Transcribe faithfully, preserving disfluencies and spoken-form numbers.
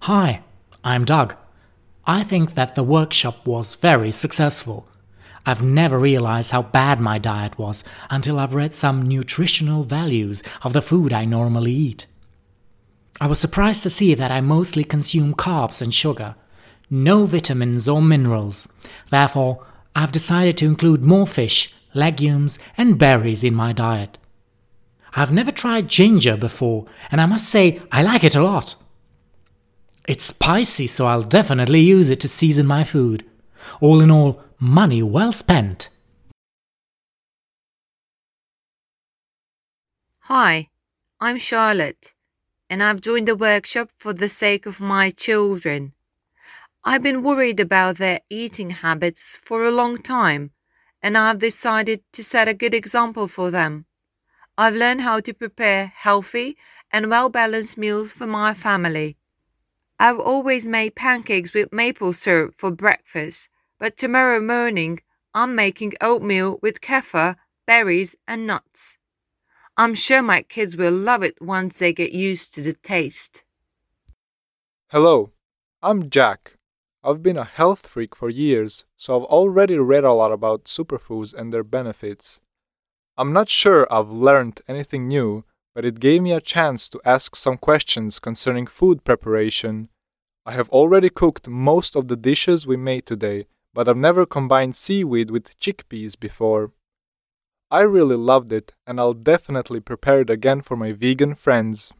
Hi, I'm Doug. I think that the workshop was very successful. I've never realized how bad my diet was until I've read some nutritional values of the food I normally eat. I was surprised to see that I mostly consume carbs and sugar, no vitamins or minerals. Therefore, I've decided to include more fish, legumes, and berries in my diet. I've never tried ginger before, and I must say I like it a lot. It's spicy, so I'll definitely use it to season my food. All in all, money well spent. Hi, I'm Charlotte, and I've joined the workshop for the sake of my children. I've been worried about their eating habits for a long time, and I've decided to set a good example for them. I've learned how to prepare healthy and well-balanced meals for my family. I've always made pancakes with maple syrup for breakfast, but tomorrow morning I'm making oatmeal with kefir, berries and nuts. I'm sure my kids will love it once they get used to the taste. Hello, I'm Jack. I've been a health freak for years, so I've already read a lot about superfoods and their benefits. I'm not sure I've learned anything new, but it gave me a chance to ask some questions concerning food preparation. I have already cooked most of the dishes we made today, but I've never combined seaweed with chickpeas before. I really loved it, and I'll definitely prepare it again for my vegan friends.